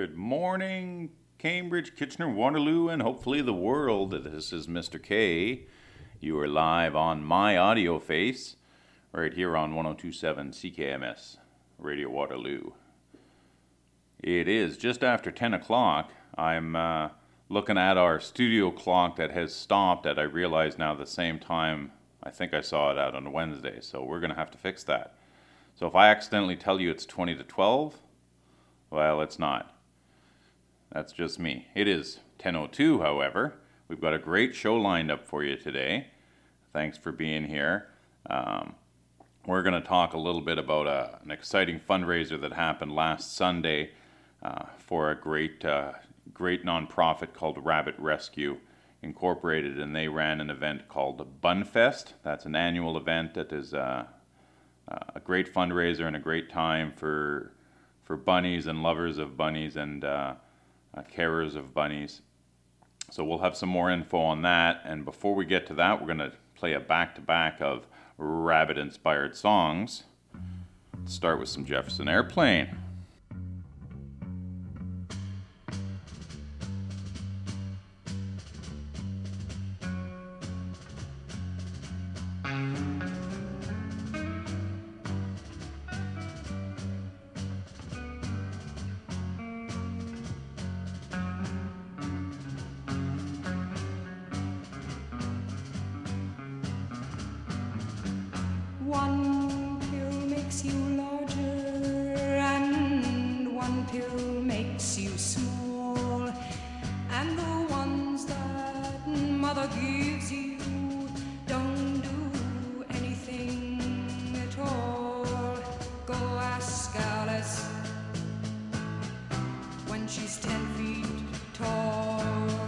Good morning, Cambridge, Kitchener, Waterloo, and hopefully the world. This is Mr. K. You are live on my audio face right here on 102.7 CKMS, Radio Waterloo. It is just after 10 o'clock. I'm looking at our studio clock that has stopped at, I realize now, the same time I think I saw it out on Wednesday, so we're going to have to fix that. So if I accidentally tell you it's 20 to 12, well, it's not. That's just me. It is 10:02, however. We've got a great show lined up for you today. Thanks for being here. We're going to talk a little bit about an exciting fundraiser that happened last Sunday for a great nonprofit called Rabbit Rescue Incorporated, and they ran an event called Bunfest. That's an annual event that is a great fundraiser and a great time for bunnies and lovers of bunnies and carers of bunnies. So we'll have some more info on that, and before we get to that, we're going to play a back-to-back of rabbit-inspired songs. Let's start with some Jefferson Airplane. One pill makes you larger and one pill makes you small, and the ones that mother gives you don't do anything at all. Go ask Alice when she's 10 feet tall.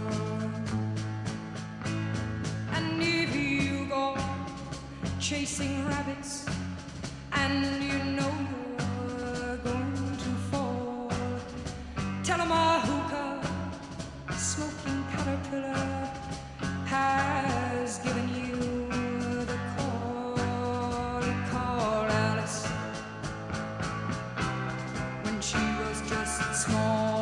And if you go chasing rabbits and you know you're going to fall, tell 'em a hookah smoking caterpillar has given you the call. Call Alice when she was just small.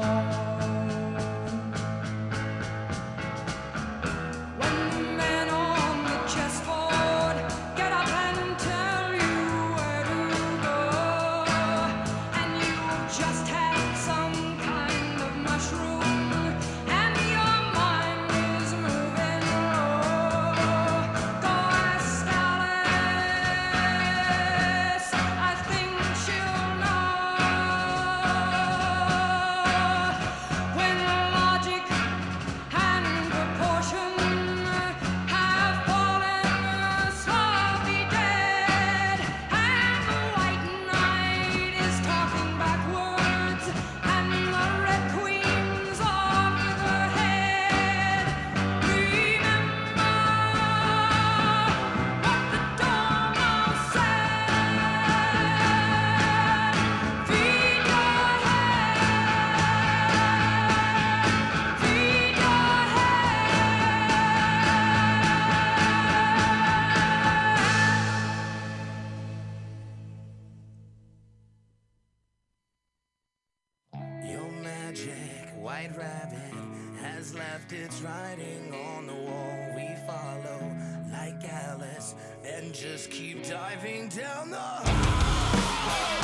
White rabbit has left its writing on the wall. We follow like Alice and just keep diving down the hole.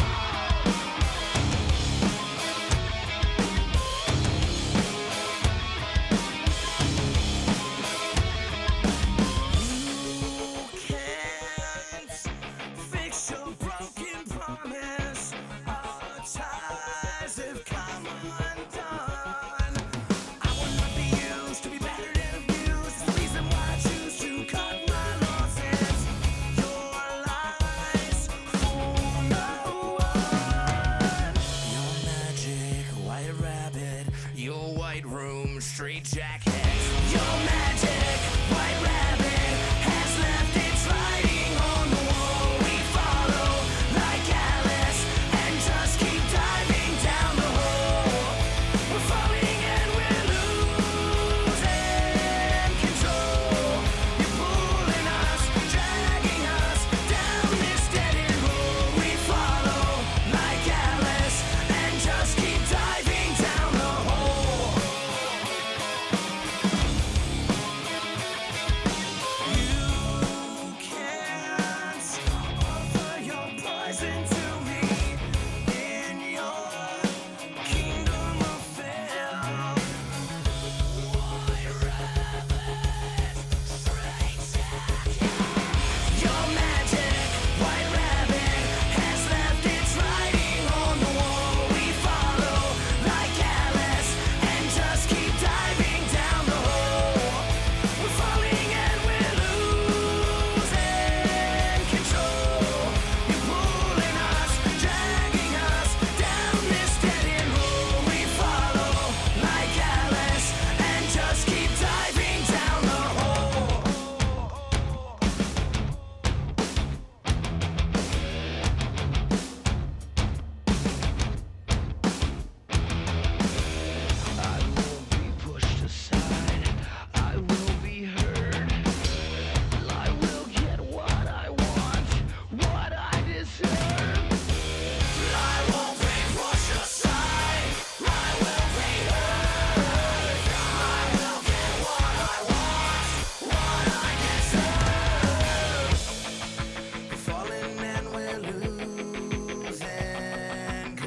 For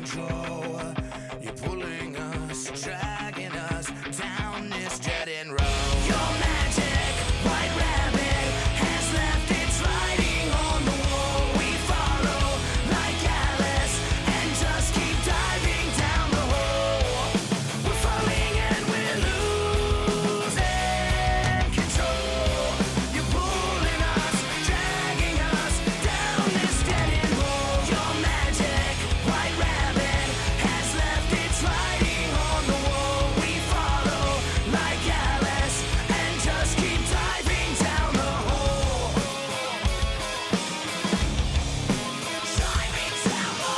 control. You're pulling us, dragging us down this dead end road. Your magic white rabbit has left its writing on the wall. We follow like Alice and just keep diving down the hole. We're falling and we're losing control. You're pulling us, dragging us down this dead end road. Your magic white rabbit has left its writing on the wall. We follow like Alice and just keep diving down the hole. Diving down the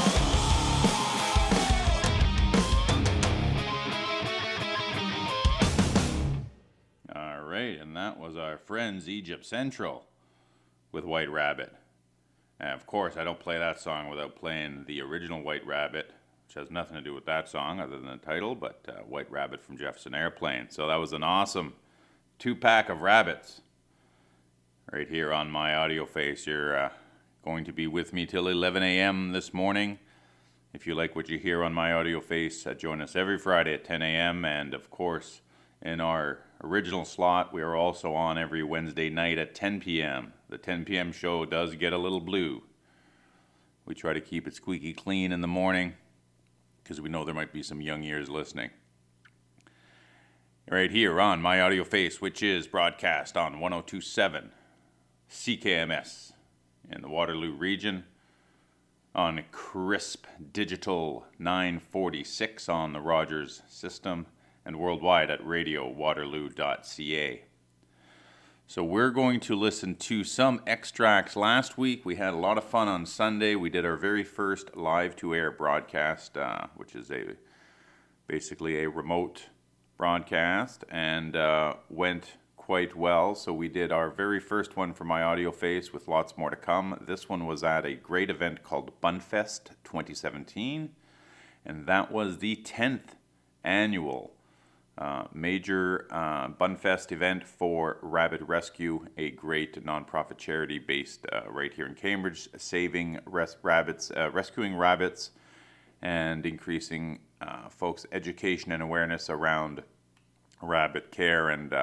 All right, and that was our friends Egypt Central with White Rabbit. And of course, I don't play that song without playing the original White Rabbit, which has nothing to do with that song other than the title, but White Rabbit from Jefferson Airplane. So that was an awesome 2-pack of rabbits right here on my audio face. You're going to be with me till 11 a.m. this morning. If you like what you hear on my audio face, join us every Friday at 10 a.m. And of course, in our original slot, we are also on every Wednesday night at 10 p.m. The 10 p.m. show does get a little blue. We try to keep it squeaky clean in the morning because we know there might be some young ears listening. Right here on my audio face, which is broadcast on 102.7 CKMS in the Waterloo region, on crisp digital 946 on the Rogers system, and worldwide at radiowaterloo.ca. So we're going to listen to some extracts. Last week we had a lot of fun on Sunday. We did our very first live-to-air broadcast, which is basically a remote broadcast, and went quite well. So we did our very first one for my audio face with lots more to come. This one was at a great event called Bunfest 2017, and that was the 10th annual major Bunfest event for Rabbit Rescue, a great nonprofit charity based right here in Cambridge, saving rabbits, rescuing rabbits, and increasing folks' education and awareness around rabbit care and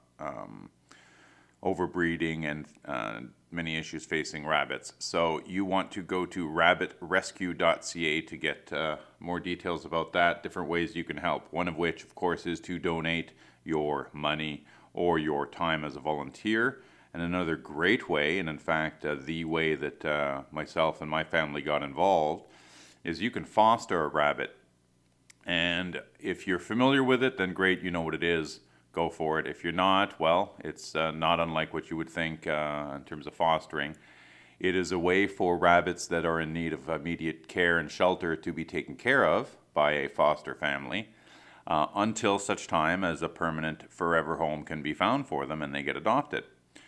overbreeding and many issues facing rabbits. So you want to go to rabbitrescue.ca to get more details about that, different ways you can help. One of which, of course, is to donate your money or your time as a volunteer. And another great way, and in fact the way that myself and my family got involved, is you can foster a rabbit. And if you're familiar with it, then great, you know what it is. Go for it. If you're not, well, it's not unlike what you would think in terms of fostering. It is a way for rabbits that are in need of immediate care and shelter to be taken care of by a foster family until such time as a permanent forever home can be found for them and they get adopted.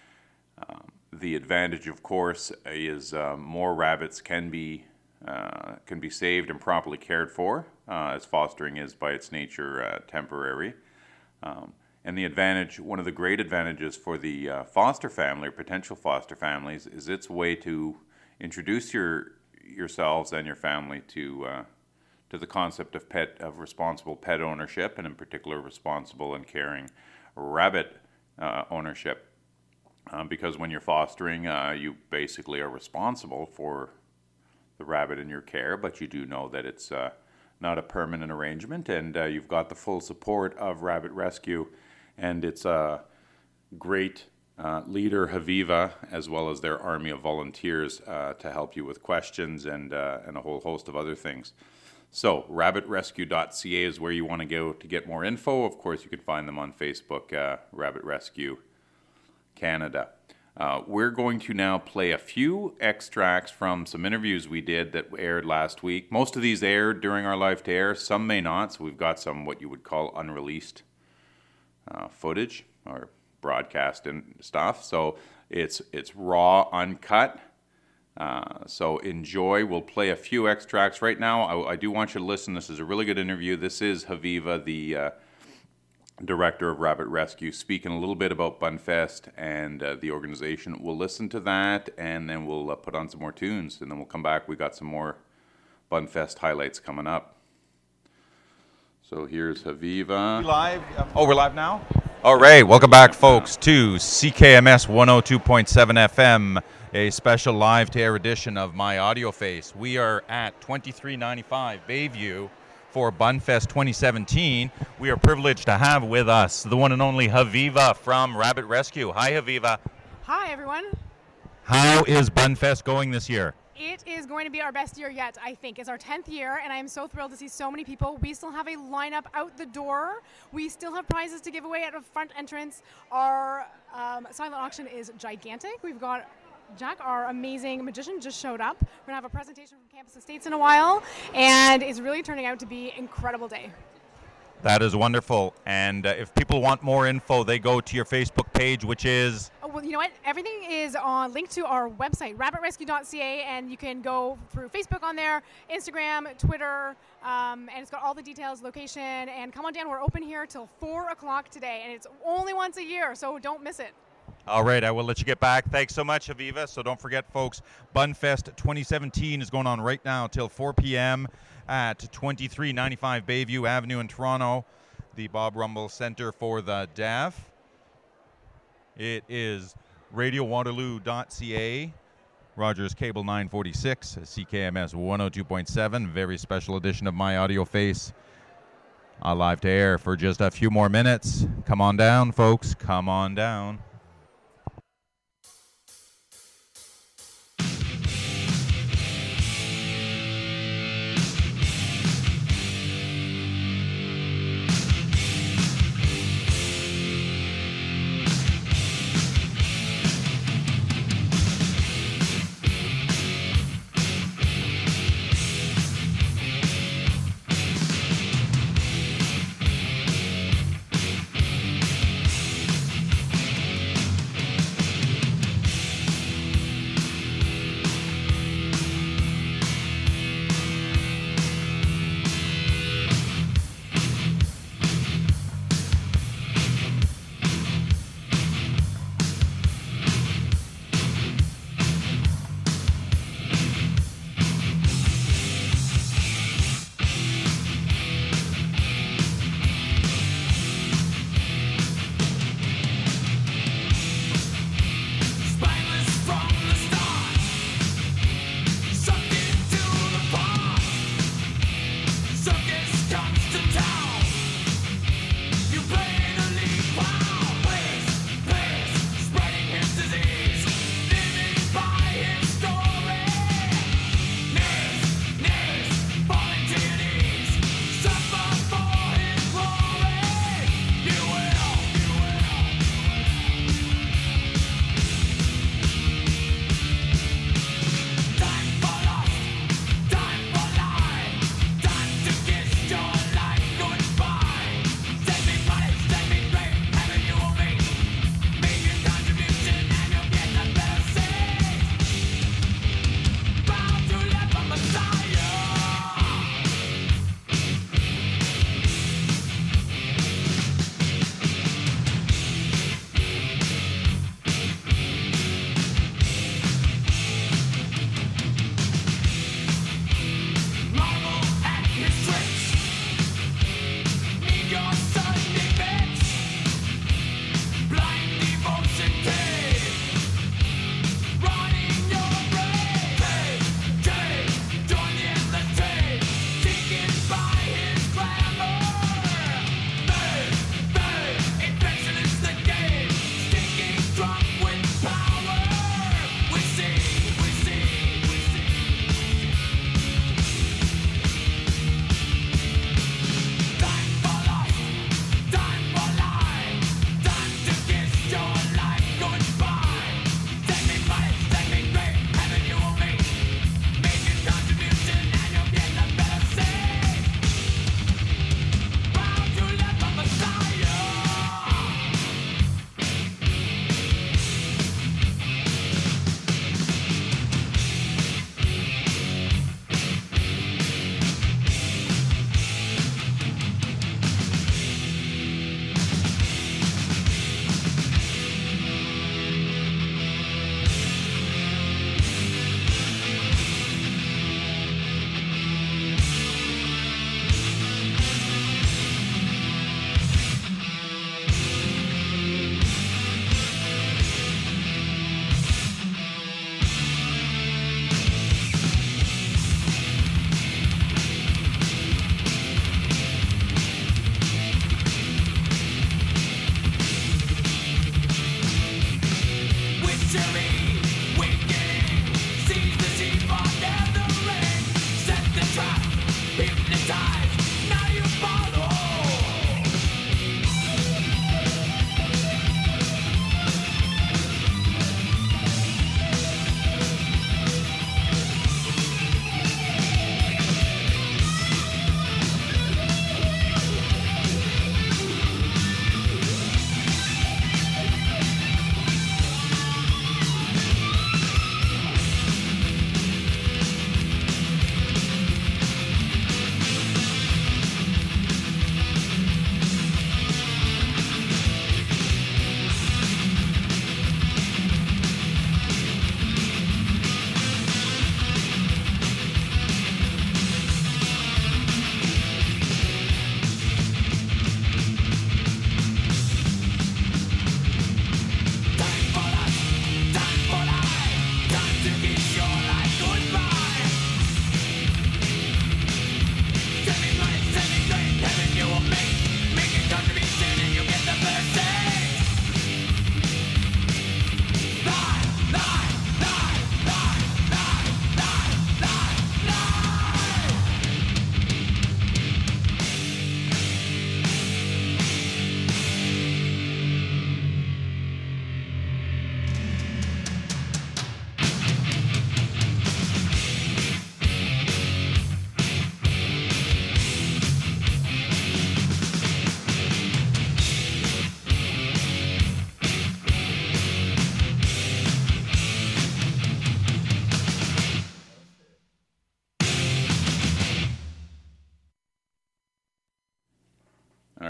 The advantage, of course, is more rabbits can be saved and properly cared for, as fostering is by its nature temporary. And the advantage, one of the great advantages for the foster family or potential foster families, is its way to introduce yourselves and your family to the concept of responsible pet ownership, and in particular responsible and caring rabbit ownership. Because when you're fostering, you basically are responsible for the rabbit in your care, but you do know that it's not a permanent arrangement, and you've got the full support of Rabbit Rescue and its great leader, Haviva, as well as their army of volunteers to help you with questions and a whole host of other things. So, rabbitrescue.ca is where you want to go to get more info. Of course, you can find them on Facebook, Rabbit Rescue Canada. We're going to now play a few extracts from some interviews we did that aired last week. Most of these aired during our live to air, some may not, so we've got some what you would call unreleased footage or broadcast and stuff. So it's raw, uncut. So enjoy. We'll play a few extracts right now. I do want you to listen. This is a really good interview. This is Haviva, the director of Rabbit Rescue, speaking a little bit about Bunfest and the organization. We'll listen to that, and then we'll put on some more tunes, and then we'll come back. We got some more Bunfest highlights coming up. So here's Haviva. Live? Oh, we're live now? All right, welcome back, folks, to CKMS 102.7 FM, a special live-to-air edition of My Audio Face. We are at 2395 Bayview for Bunfest 2017. We are privileged to have with us the one and only Haviva from Rabbit Rescue. Hi, Haviva. Hi, everyone. How is Bunfest going this year? It is going to be our best year yet, I think. It's our 10th year, and I am so thrilled to see so many people. We still have a lineup out the door. We still have prizes to give away at the front entrance. Our silent auction is gigantic. We've got Jack, our amazing magician, just showed up. We're going to have a presentation from Campus Estates in a while, and it's really turning out to be an incredible day. That is wonderful. And if people want more info, they go to your Facebook page, which is... Oh, well, you know what? Everything is linked to our website, rabbitrescue.ca, and you can go through Facebook on there, Instagram, Twitter, and it's got all the details, location, and come on down. We're open here till 4 o'clock today, and it's only once a year, so don't miss it. All right, I will let you get back. Thanks so much, Haviva. So don't forget, folks, Bunfest 2017 is going on right now till 4 p.m. at 2395 Bayview Avenue in Toronto, the Bob Rumble Center for the Deaf. It is radiowaterloo.ca, Rogers Cable 946, CKMS 102.7, very special edition of My Audio Face, live to air for just a few more minutes. Come on down, folks. Come on down.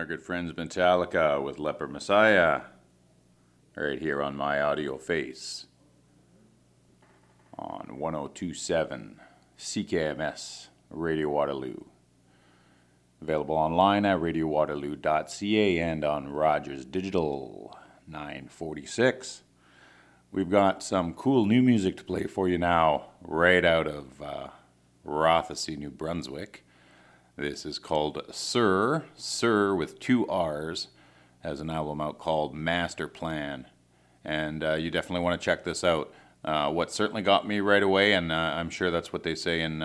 our good friends Metallica with Leper Messiah, right here on My Audio Face on 1027 CKMS Radio Waterloo. Available online at radiowaterloo.ca and on Rogers Digital 946. We've got some cool new music to play for you now, right out of Rothesay, New Brunswick. This is called Sir with 2 R's, has an album out called Master Plan, and you definitely want to check this out. What certainly got me right away, and I'm sure that's what they say in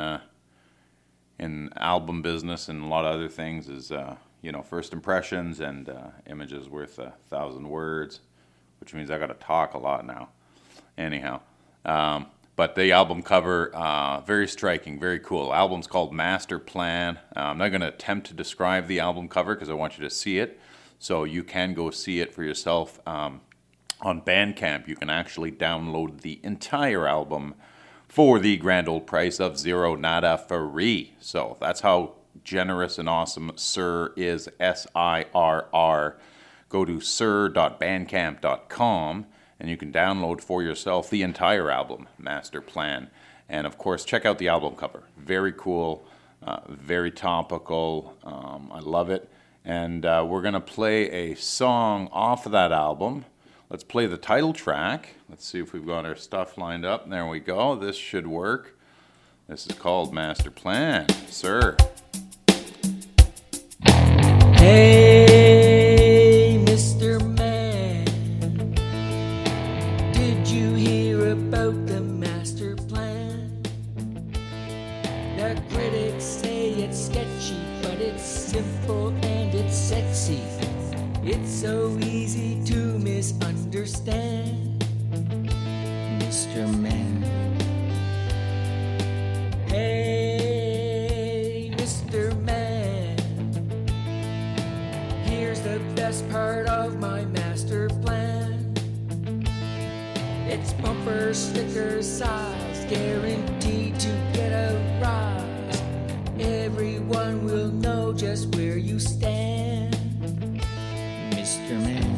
album business and a lot of other things, is first impressions, and images worth 1,000 words, which means I got to talk a lot now. Anyhow, but the album cover, very striking, very cool. Album's called Master Plan. I'm not going to attempt to describe the album cover because I want you to see it, so you can go see it for yourself. On Bandcamp, you can actually download the entire album for the grand old price of zero nada free. So that's how generous and awesome Sir is, SIRR. Go to sir.bandcamp.com and you can download for yourself the entire album, Master Plan. And of course, check out the album cover. Very cool, very topical. I love it. And we're going to play a song off of that album. Let's play the title track. Let's see if we've got our stuff lined up. There we go. This should work. This is called Master Plan. Sir. Hey, Mr. Man, did you hear about the master plan? The critics say it's sketchy, but it's simple and it's sexy. It's so easy to misunderstand, Mr. Man. Hey, Mr. Man, here's the best part of my master plan. It's bumper sticker size, guaranteed to get a rise. Everyone will know just where you stand, Mr. Man.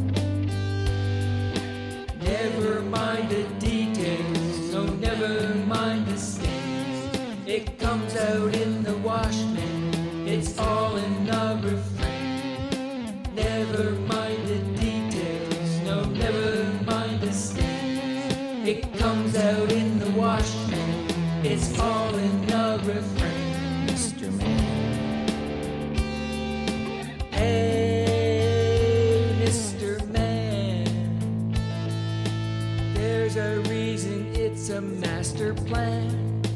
Never mind the details, no, never mind the stains. It comes out in the wash, man, it's all in the refrain. Never mind the details, no, never mind the stains. It comes out in the wash, man, it's all in the refrain, Mr. Man. Hey, Mr. Man, there's a reason it's a master plan.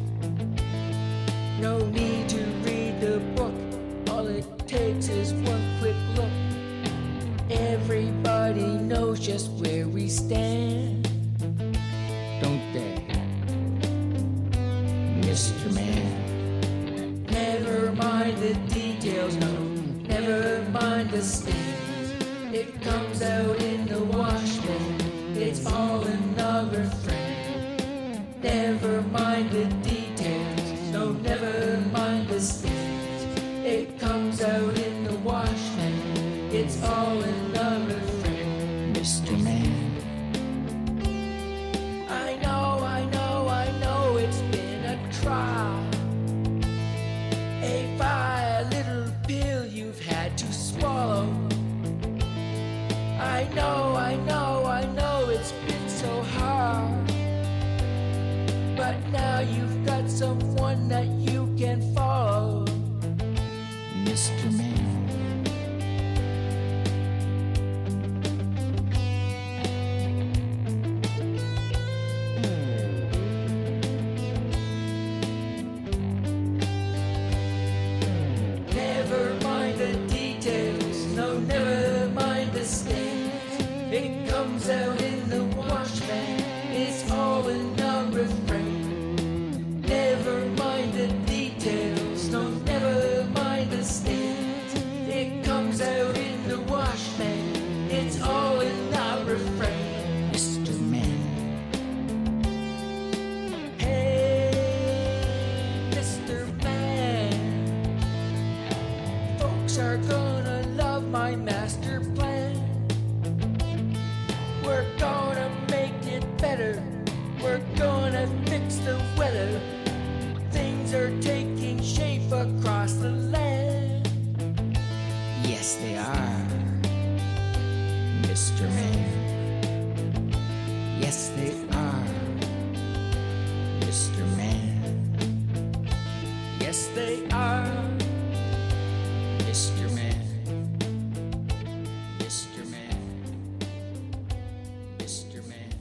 No need to read the book, all it takes is one quick look. Everybody knows just where we stand, don't they, Mr. Man? Never mind the details, no, never mind the stains. It comes out in the wash, man, it's all in the refrain. Never mind the details, no, never mind the stains. It comes out in the wash, man, it's all in the refrain, Mr. Man. I know it's been a trial, a vile little pill you've had to swallow. I know it's been so hard, but now you've got someone that you can follow, Mr. Man. Never mind the details, no, never mind the stains. It comes out in the wash, man, it's all in the refrain. Never mind the details, no, never mind the stains. It comes out in the wash, man, it's all in the refrain, Mr. Man. Hey, Mr. Man, folks are gonna love of my master plan. We're gonna make it better. We're gonna fix the weather. Things are taking shape across the land. Yes, they are, Mr. Man. Yes, they are, Mr. Man. Yes, they are, Mr. Man. Mr. Man. Mr. Man.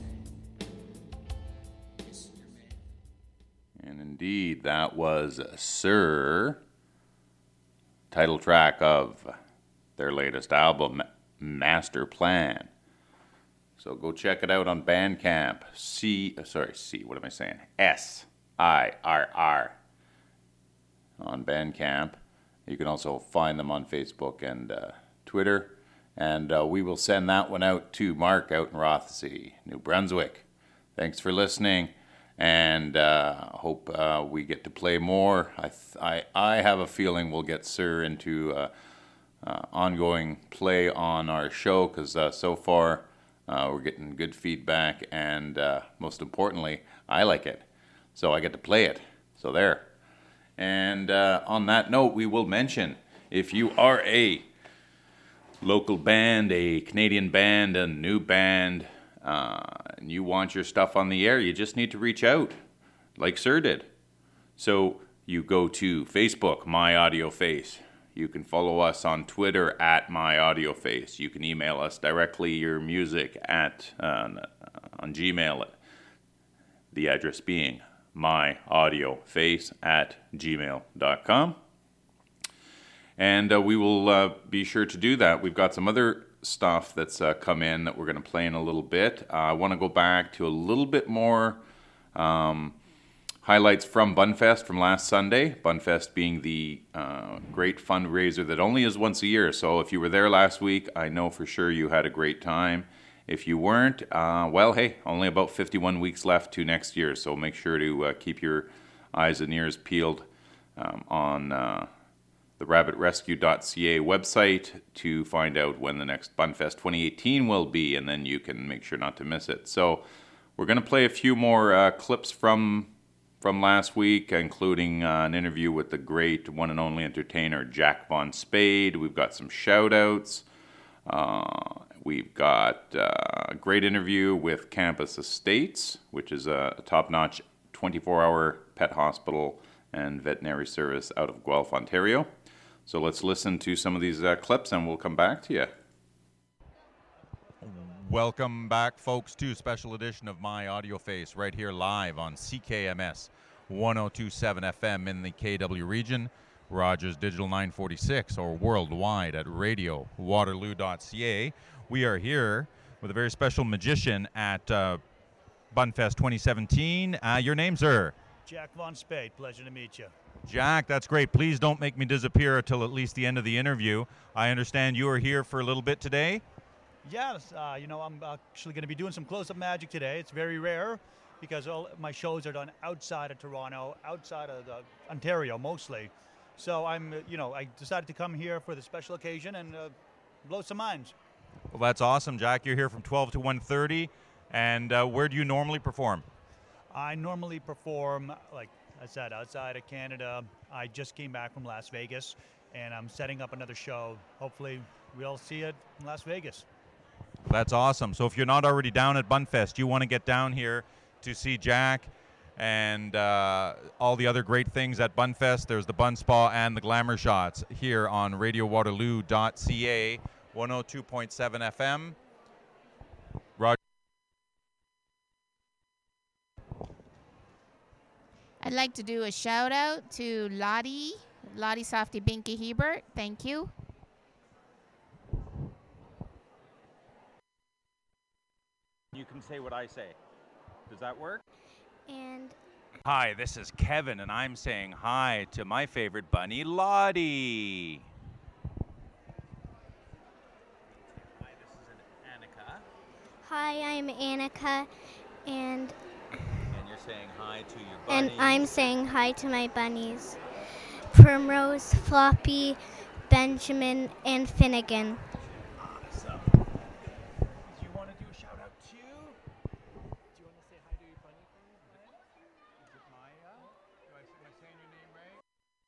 Mr. Man. And indeed, that was Sir, title track of their latest album, Master Plan. So go check it out on Bandcamp. SIRR on Bandcamp. You can also find them on Facebook and Twitter. And we will send that one out to Mark out in Rothesay, New Brunswick. Thanks for listening, and hope we get to play more. I have a feeling we'll get Sir into ongoing play on our show, because so far we're getting good feedback, and most importantly, I like it. So I get to play it. So there. And on that note, we will mention, if you are a local band, a Canadian band, a new band, and you want your stuff on the air, you just need to reach out, like Sir did. So you go to Facebook, My Audio Face. You can follow us on Twitter at My Audio Face. You can email us directly your music at on Gmail. The address being myaudioface@gmail.com. And we will be sure to do that. We've got some other stuff that's come in that we're going to play in a little bit. I want to go back to a little bit more highlights from Bunfest from last Sunday. Bunfest being the great fundraiser that only is once a year. So if you were there last week, I know for sure you had a great time. If you weren't, well, hey, only about 51 weeks left to next year. So make sure to keep your eyes and ears peeled on the rabbitrescue.ca website to find out when the next Bunfest 2018 will be, and then you can make sure not to miss it. So we're going to play a few more clips from last week, including an interview with the great one and only entertainer Jack Von Spade. We've got some shout-outs. We've got a great interview with Campus Estates, which is a top-notch 24-hour pet hospital and veterinary service out of Guelph, Ontario. So let's listen to some of these clips, and we'll come back to you. Welcome back, folks, to a special edition of My Audio Face, right here live on CKMS 102.7 FM in the KW region, Rogers Digital 946, or worldwide at radiowaterloo.ca. We are here with a very special magician at Bunfest 2017. Your name, sir? Jack Von Spade. Pleasure to meet you. Jack, that's great. Please don't make me disappear until at least the end of the interview. I understand you are here for a little bit today. Yes, I'm actually going to be doing some close-up magic today. It's very rare because all my shows are done outside of Toronto, outside of Ontario mostly. So I decided to come here for the special occasion and blow some minds. Well, that's awesome, Jack. You're here from 12 to 1:30. And where do you normally perform? I normally perform, like I said, outside of Canada. I just came back from Las Vegas, and I'm setting up another show. Hopefully, we'll see it in Las Vegas. That's awesome. So if you're not already down at Bunfest, you want to get down here to see Jack and all the other great things at Bunfest. There's the Bun Spa and the Glamour Shots here on radiowaterloo.ca, 102.7 FM. Roger. I'd like to do a shout out to Lottie Softy Binky Hebert. Thank you. You can say what I say. Does that work? And hi, this is Kevin, and I'm saying hi to my favorite bunny, Lottie. Hi, this is Annika. hi, I'm Annika, and you're saying hi to your bunnies. I'm saying hi to my bunnies. Primrose, Floppy, Benjamin, and Finnegan. Awesome. Do you want to do a shout out too? Do you want to say hi to your bunny friend? Is it Maya? Am I saying your name right?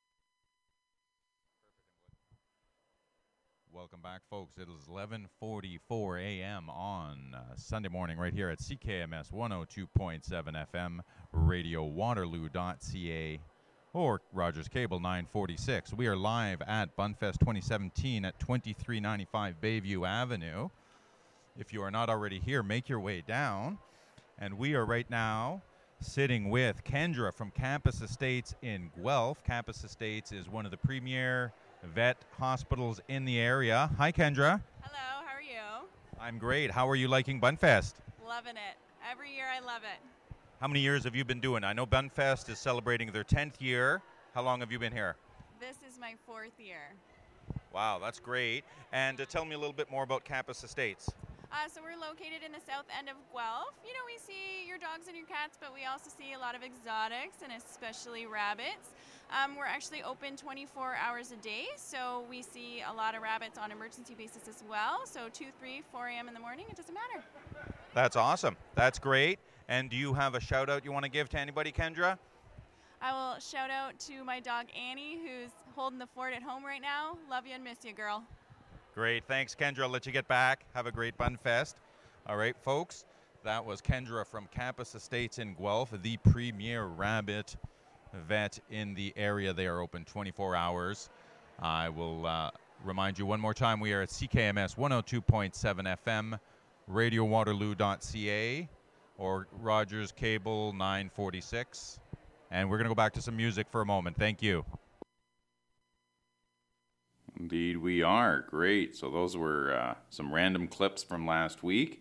Welcome back, folks. It is 11:44 a.m. on Sunday morning right here at CKMS 102.7 FM, radiowaterloo.ca, or Rogers Cable 946. We are live at Bunfest 2017 at 2395 Bayview Avenue. If you are not already here, make your way down. And we are right now sitting with Kendra from Campus Estates in Guelph. Campus Estates is one of the premier vet hospitals in the area. Hi, Kendra. Hello, how are you? I'm great. How are you liking Bunfest? Loving it. Every year I love it. How many years have you been doing? I know Bunfest is celebrating their 10th year. How long have you been here? This is my 4th year. Wow, that's great. And tell me a little bit more about Campus Estates. So we're located in the south end of Guelph. You know, we see your dogs and your cats, but we also see a lot of exotics and especially rabbits. We're actually open 24 hours a day, so we see a lot of rabbits on emergency basis as well. So 2, 3, 4 a.m. in the morning, it doesn't matter. That's awesome. That's great. And do you have a shout out you want to give to anybody, Kendra? I will shout out to my dog Annie, who's holding the fort at home right now. Love you and miss you, girl. Great. Thanks, Kendra. I'll let you get back. Have a great Bunfest. All right, folks. That was Kendra from Campus Estates in Guelph, the premier rabbit vet in the area. They are open 24 hours. I will remind you one more time, we are at CKMS 102.7 FM, radiowaterloo.ca, or Rogers Cable 946. And we're going to go back to some music for a moment. Thank you. Indeed, we are. Great. So those were some random clips from last week.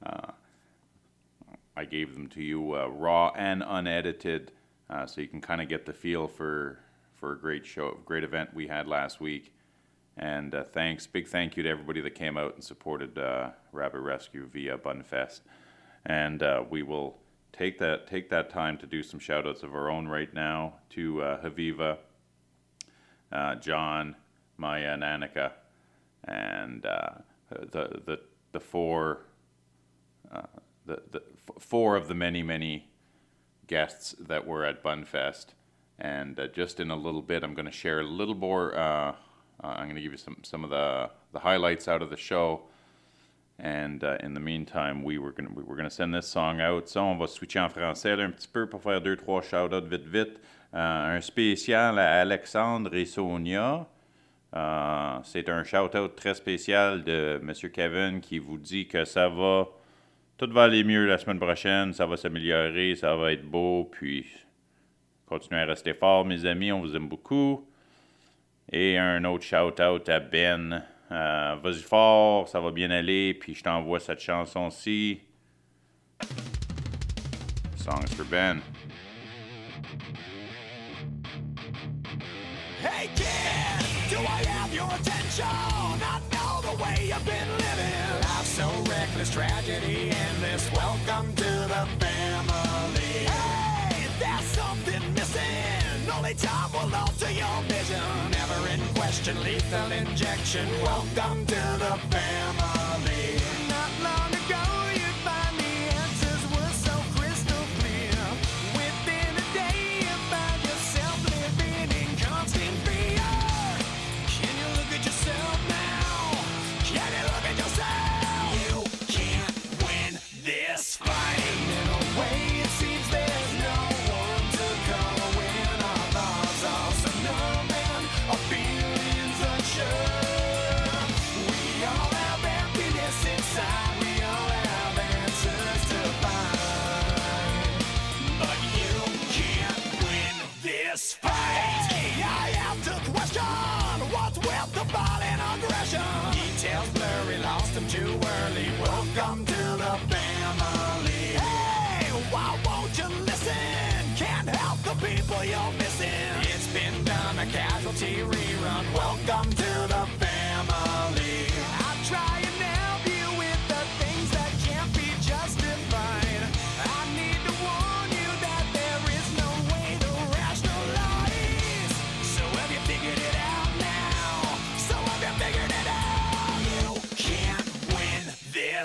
I gave them to you raw and unedited, so you can kind of get the feel for a great show, great event we had last week. And big thank you to everybody that came out and supported Rabbit Rescue via Bunfest. And we will take that time to do some shout outs of our own right now to Haviva, John, Maya, and Annika, and the four of the many guests that were at Bunfest. And just in a little bit, I'm going to share a little more. I'm going to give you some of the highlights out of the show. And in the meantime, we were going to send this song out. Ça, on va switcher en français là, un petit peu pour faire 2-3 shout-outs vite. Un spécial à Alexandre et Sonia. C'est un shout-out très spécial de M. Kevin qui vous dit que tout va aller mieux la semaine prochaine, ça va s'améliorer, ça va être beau, puis continuez à rester fort, mes amis, on vous aime beaucoup. Et un autre shout-out à Ben. Vas-y fort, ça va bien aller, puis je t'envoie cette chanson-ci. Song is for Ben. Hey kid, do I have your attention? I know the way you've been living. Life's so reckless, tragedy endless. Welcome to the family. Hey, there's something missing. Only time will alter your vision. Never in question, lethal injection. Welcome to the family. Not long ago, you'd find the answers were so crystal clear. Within a day, you find yourself living in constant fear. Can you look at yourself now? Can you look at yourself? You can't win this fight. In a way, it seems there's no one to call when our thoughts are so numb and our feelings unsure. We all have emptiness inside. We all have answers to find. But you can't win this fight. I have to question what's with the violent aggression. Details blurry, lost them too early. Welcome to the family. Hey, why won't you listen? Can't help the people you're missing. It's been done, a casualty rerun. Welcome to the family. I'll try and help you with the things that can't be justified. I need to warn you that there is no way to rationalize. So have you figured it out now? So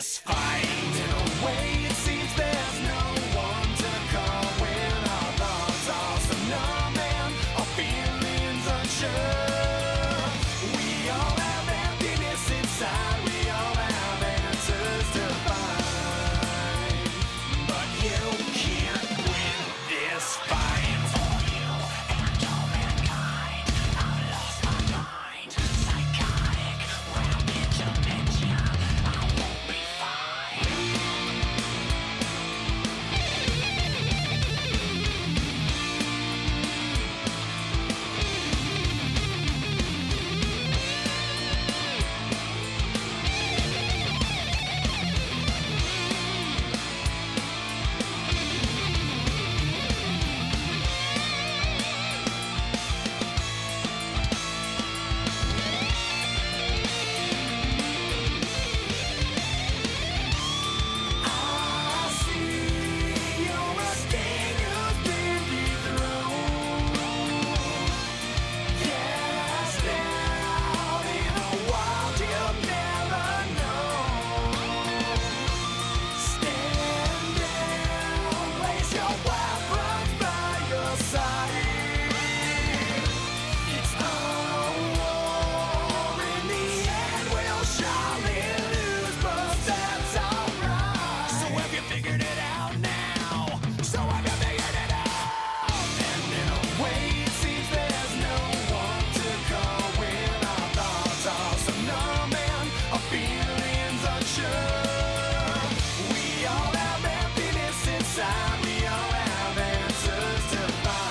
this fight. In a way, it seems there's no one to call when our thoughts are so numb and our feelings unsure. We all have emptiness inside. We all have answers to find. But you can't win this fight. For you and all mankind, I've lost my mind. Psychotic, rapid dementia. I won't be fine. I see you're a sting who's been dethroned. Cast out in a wild you've never known. Stand down, place your weapons by your side. It's a war. In the end, we'll surely lose, but that's alright. So have you figured it out now? So have you figured it out? And in a way, it seems there's no one to call when our thoughts are so numb and our feelings unsure. We all have emptiness inside. We all have answers to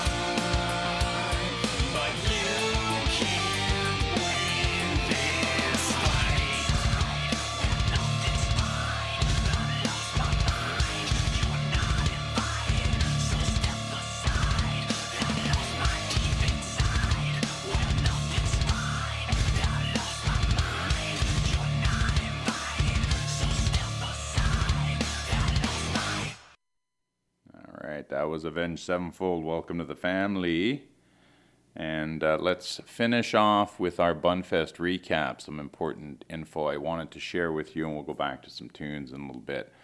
find. But you can't win this fight. Nothing's fine. I lost my mind. You're not invited, so step aside. I lost my deep inside. Well, nothing's fine. I lost my mind. You're not invited, so step aside. I lost my. All right, that was Avenged Sevenfold. Welcome to the family. And let's finish off with our Bunfest recap. Some important info I wanted to share with you, and we'll go back to some tunes in a little bit.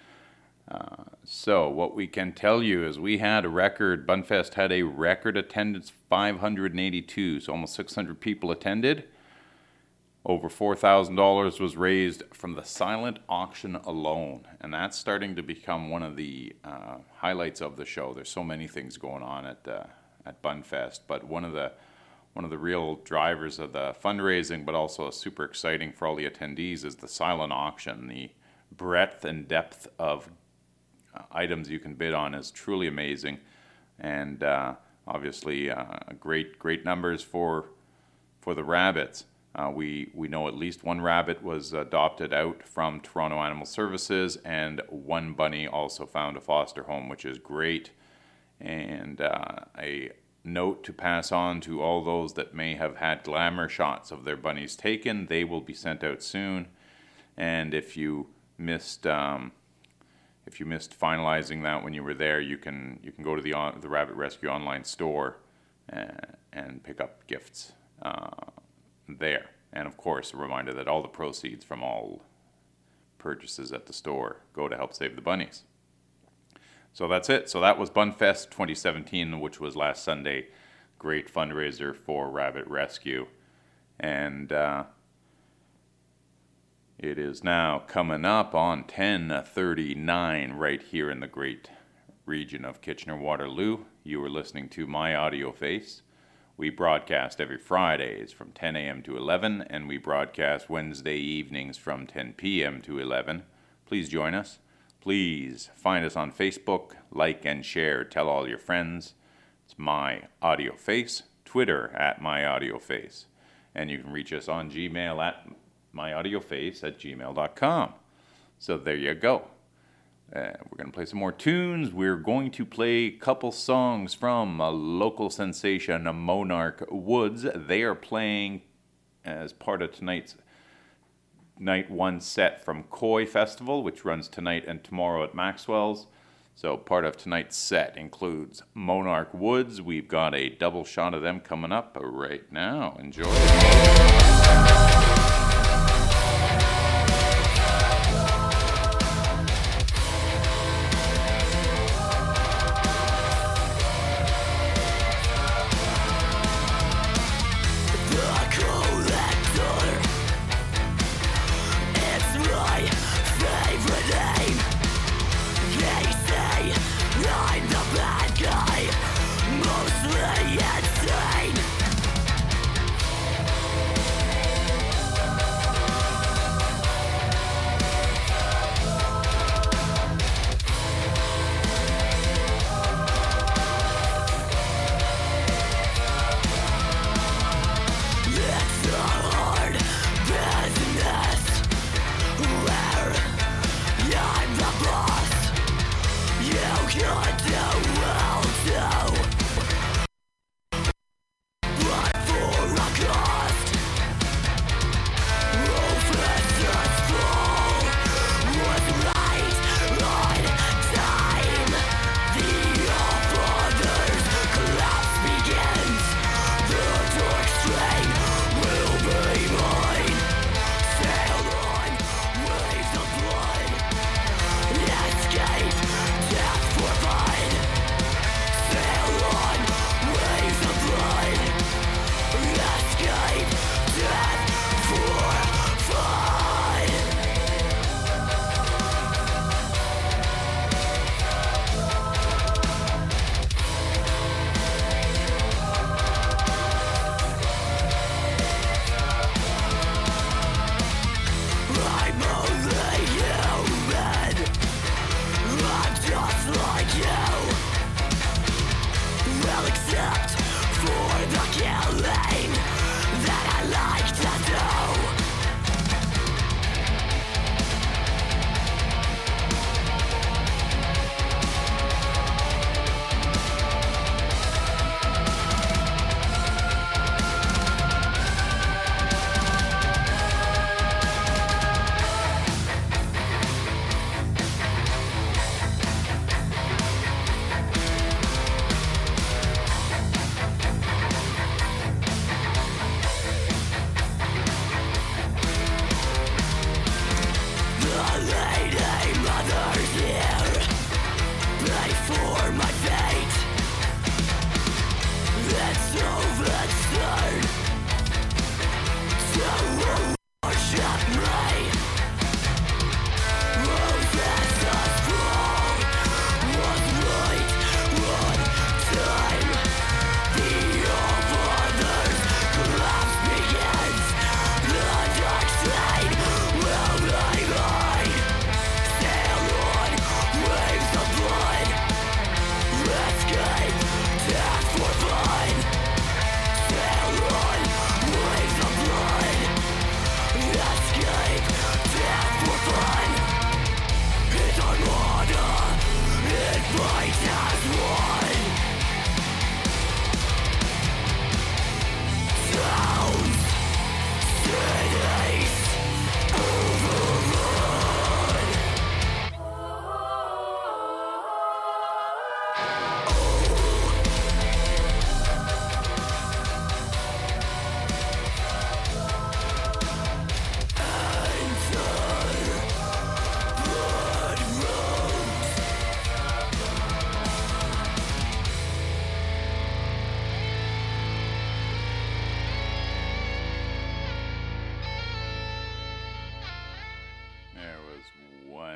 So what we can tell you is we had a record, Bunfest had a record attendance, 582, so almost 600 people attended. Over $4,000 was raised from the silent auction alone, and that's starting to become one of the highlights of the show. There's so many things going on at Bunfest, but one of the real drivers of the fundraising, but also super exciting for all the attendees, is the silent auction. The breadth and depth of items you can bid on is truly amazing, and obviously great numbers for the rabbits. We know at least one rabbit was adopted out from Toronto Animal Services, and one bunny also found a foster home, which is great. And a note to pass on to all those that may have had glamour shots of their bunnies taken, they will be sent out soon. And if you missed finalizing that when you were there, you can go to the Rabbit Rescue online store and pick up gifts there. And of course, a reminder that all the proceeds from all purchases at the store go to help save the bunnies. So that's it. So that was Bunfest 2017, which was last Sunday. Great fundraiser for Rabbit Rescue. And it is now coming up on 10:39 right here in the great region of Kitchener-Waterloo. You are listening to My Audio Face. We broadcast every Fridays from 10 a.m. to 11, and we broadcast Wednesday evenings from 10 p.m. to 11. Please join us. Please find us on Facebook, like and share. Tell all your friends. It's My Audio Face. Twitter at My Audio Face. And you can reach us on Gmail at myaudioface@gmail.com. So there you go. We're going to play some more tunes. We're going to play a couple songs from a local sensation, Monarch Woods. They are playing as part of tonight's Night 1 set from Koi Festival, which runs tonight and tomorrow at Maxwell's. So part of tonight's set includes Monarch Woods. We've got a double shot of them coming up right now. Enjoy it.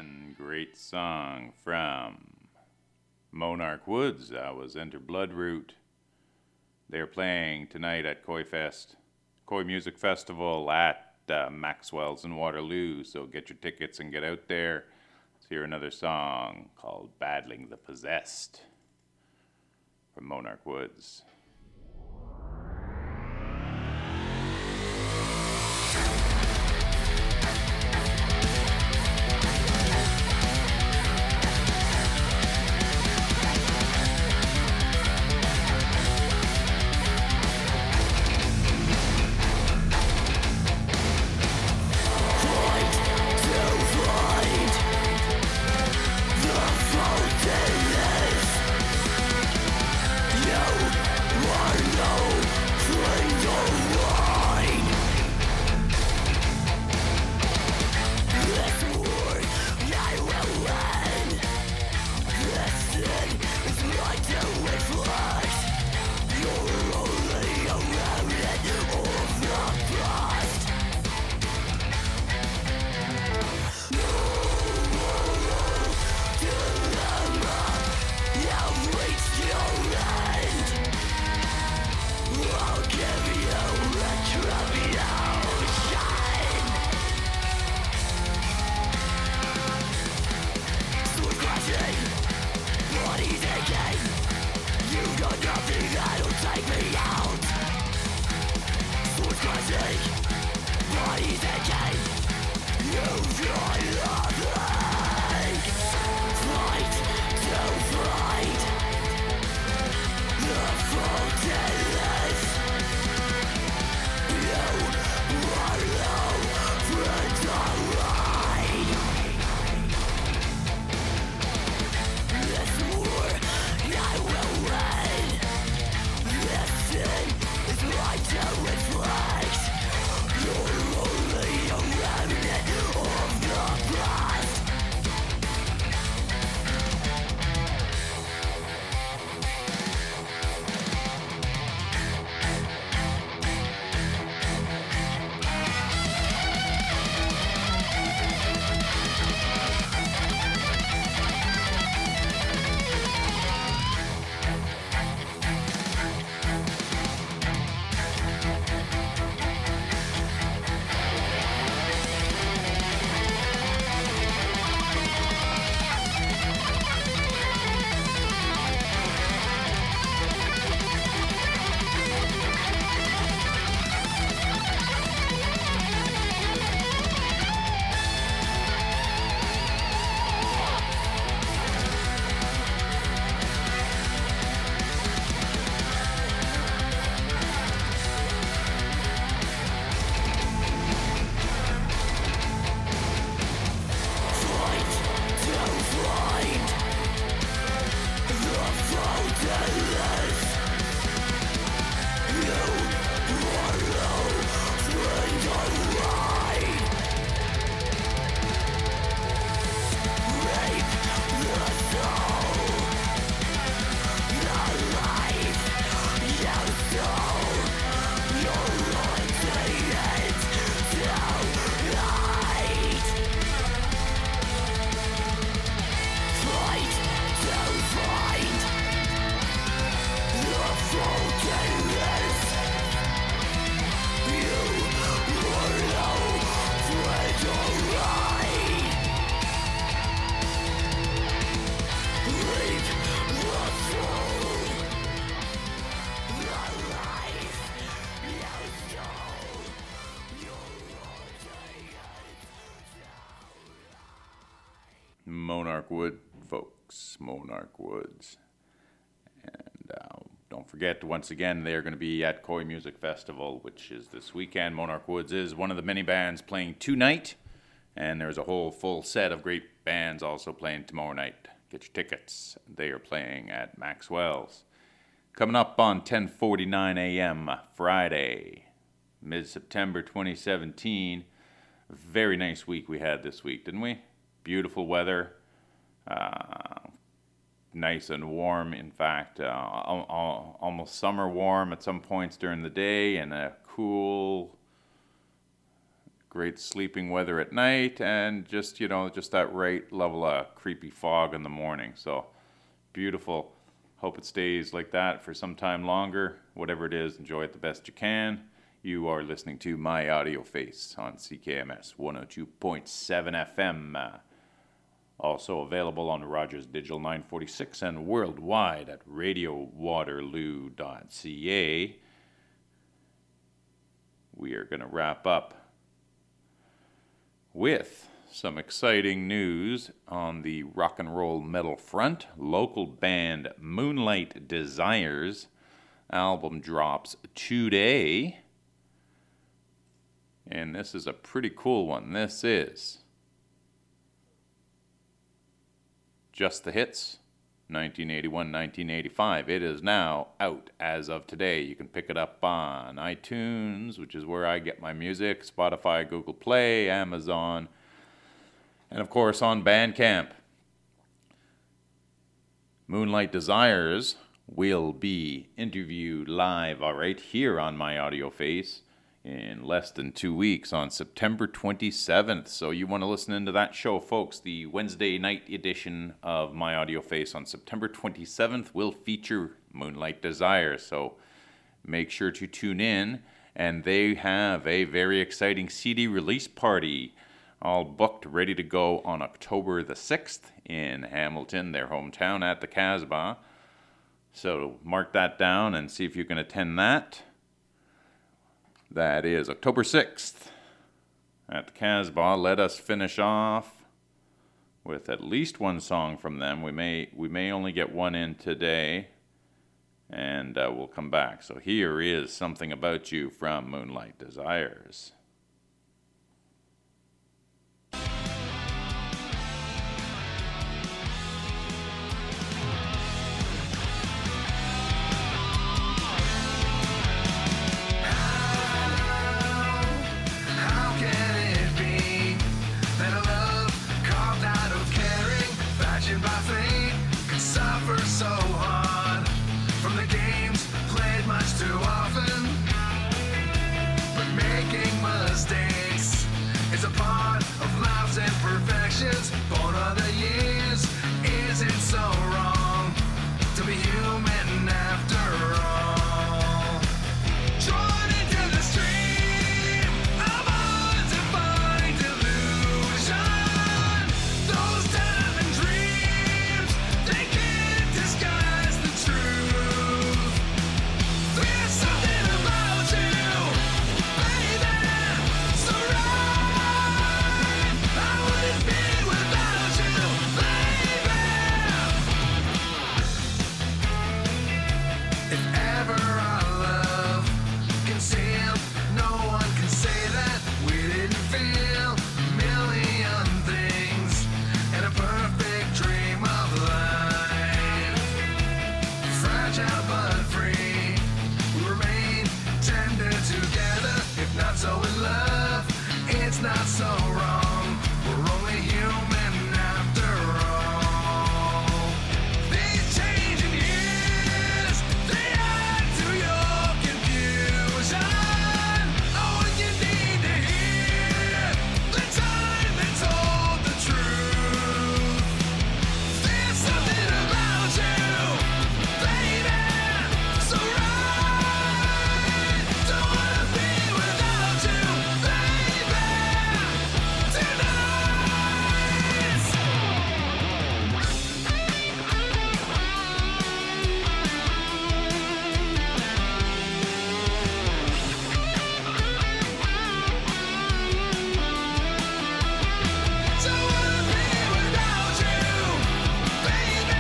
One great song from Monarch Woods. That was Enter Bloodroot. They're playing tonight at Koi Music Festival at Maxwell's in Waterloo. So get your tickets and get out there. Let's hear another song called Battling the Possessed from Monarch Woods. Monarch Wood, folks. Monarch Woods. And don't forget, once again, they're going to be at Koi Music Festival, which is this weekend. Monarch Woods is one of the many bands playing tonight. And there's a whole full set of great bands also playing tomorrow night. Get your tickets. They are playing at Maxwell's. Coming up on 10:49 a.m. Friday, mid-September 2017. Very nice week we had this week, didn't we? Beautiful weather, nice and warm. In fact, almost summer warm at some points during the day, and a cool great sleeping weather at night, and just, just that right level of creepy fog in the morning. So beautiful. Hope it stays like that for some time longer. Whatever it is, enjoy it the best you can. You are listening to My Audio Face on CKMS 102.7 FM. Also available on Rogers Digital 946 and worldwide at radiowaterloo.ca. We are going to wrap up with some exciting news on the rock and roll metal front. Local band Moonlight Desires album drops today. And this is a pretty cool one. This is Just the Hits, 1981-1985. It is now out as of today. You can pick it up on iTunes, which is where I get my music, Spotify, Google Play, Amazon, and of course on Bandcamp. Moonlight Desires will be interviewed live, right here on My Audio Face in less than 2 weeks on September 27th. So you want to listen into that show, folks. The Wednesday night edition of My Audio Face on September 27th will feature Moonlight Desires. So make sure to tune in. And they have a very exciting CD release party all booked, ready to go on October the 6th in Hamilton, their hometown, at the Casbah. So mark that down and see if you can attend that. That is October 6th at the Casbah. Let us finish off with at least one song from them. We may only get one in today, and we'll come back. So here is Something About You from Moonlight Desires. So hard from the games played much too often, but making mistakes is a part of life's imperfections. Born of the years, is it so wrong to be human after all? Drawn into the stream of undefined illusion, those diamond dreams, they can't disguise the truth. There's something about you, baby, so right. I wouldn't be without you, baby. If ever our love concealed, no one can say that we didn't feel a million things in a perfect dream of life. Fragile but free, we remain tender together. If not so in love, it's not so wrong. We're only human after all. These changing years, they add to your confusion. Oh, you need to hear the time that told the truth. There's something about you, baby, so right. Don't wanna be without you, baby, tonight. Don't wanna be without you, baby,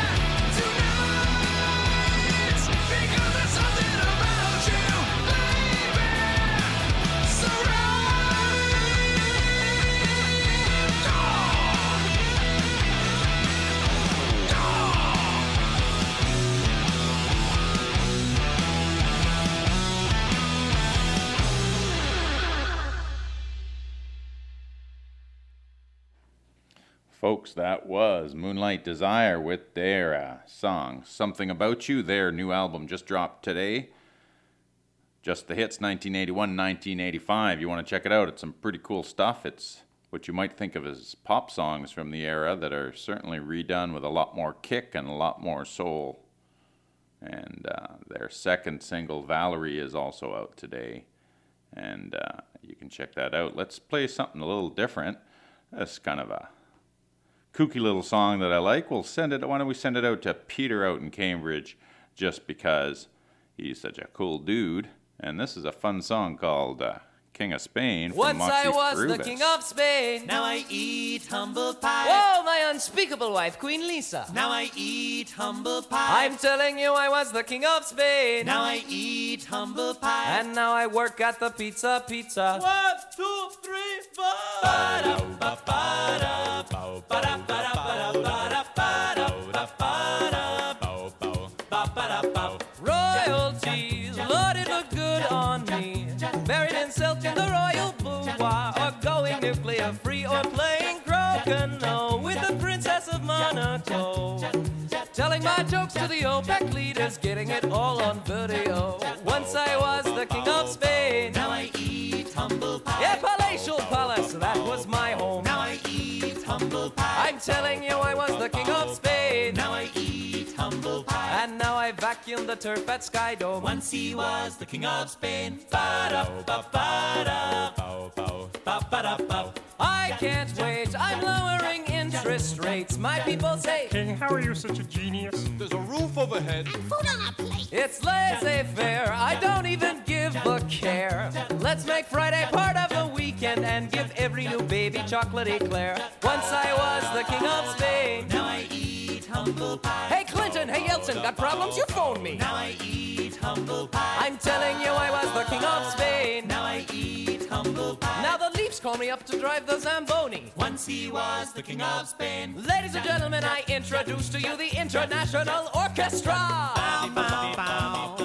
tonight. Because there's something about you, baby, so Folks, that was Moonlight Desire with their song Something About You. Their new album just dropped today. Just the Hits 1981-1985. You want to check it out. It's some pretty cool stuff. It's what you might think of as pop songs from the era that are certainly redone with a lot more kick and a lot more soul. And their second single, Valerie, is also out today. And you can check that out. Let's play something a little different. That's kind of a kooky little song that I like. Why don't we send it out to Peter out in Cambridge, just because he's such a cool dude. And this is a fun song called King of Spain from Once Moxie I was Frubis. the king of Spain. Now I eat humble pie. Whoa, my unspeakable wife, Queen Lisa. Now I eat humble pie. I'm telling you, I was the king of Spain. Now I eat humble pie. And now I work at the pizza. 1, 2, 3, 4. Royalties, Lord, it looked good on me. Buried in silk in the royal boudoir, or going nuclear free, or playing croquet with the Princess of Monaco. Telling my jokes to the OPEC leaders, getting it all on video. Once I was the king of Spain. Now I eat humble pie. Yeah, palatial palace, that was my home. Now I eat humble pie. I'm telling you, I was the king of Spain. Now I eat humble pie. And now I vacuum the turf at Sky Dome. Once he was the king of Spain. I can't wait, I'm lowering interest rates. My people say, King, how are you such a genius? There's a roof overhead. food on our plate. It's laissez-faire, I don't even give a care. Let's make Friday part of the weekend and give every new baby chocolate eclair. Once I was the king of Spain. Now I eat humble pie. Hey Clinton, hey Yeltsin, got problems? You phone me. Now I eat humble pie. I'm telling you, I was the king of Spain. Now I eat humble pie. Now the Leafs call me up to drive the Zamboni. Once he was the king of Spain. Ladies and gentlemen, I introduce to you the International Orchestra. Bow, bow, bow.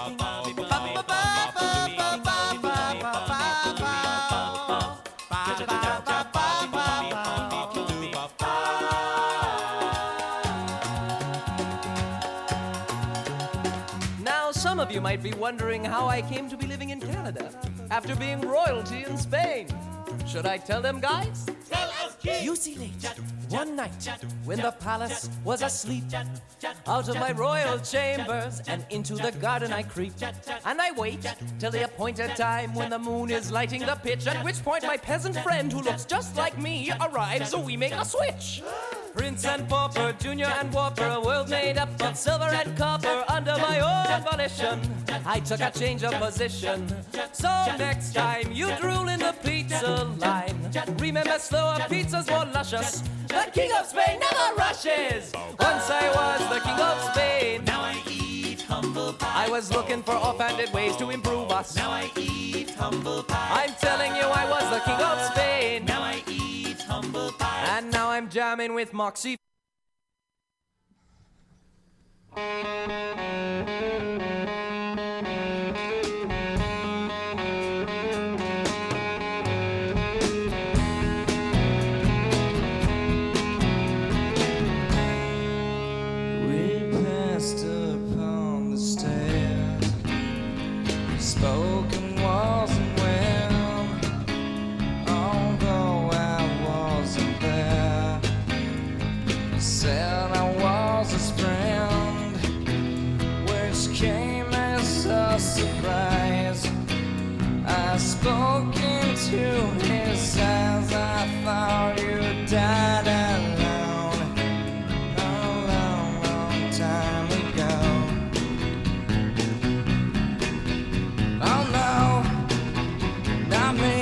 Now, some of you might be wondering how I came to be living in Canada after being royalty in Spain. Should I tell them, guys? Tell us, kids! You see, late one night when the palace was asleep, out of my royal chambers and into the garden I creep, and I wait till the appointed time when the moon is lighting the pitch, at which point my peasant friend who looks just like me arrives, so we make a switch. Prince and pauper, junior and whopper, a world made up of silver and copper under my own volition. I took a change of position. So next time you drool in the pizza line, remember slower pizzas more luscious. The king of Spain never rushes. Once I was the king of Spain. Now I eat humble pie. I was looking for offhanded ways to improve us. Now I eat humble pie. I'm telling you, I was the king of Spain. Now I eat humble pie. And now I'm jamming with Moxie. Spoken wasn't well, although I wasn't there. Said I was his friend, which came as a surprise. I spoke into his eyes, I thought you died alone a long, long time ago. Oh no, not me.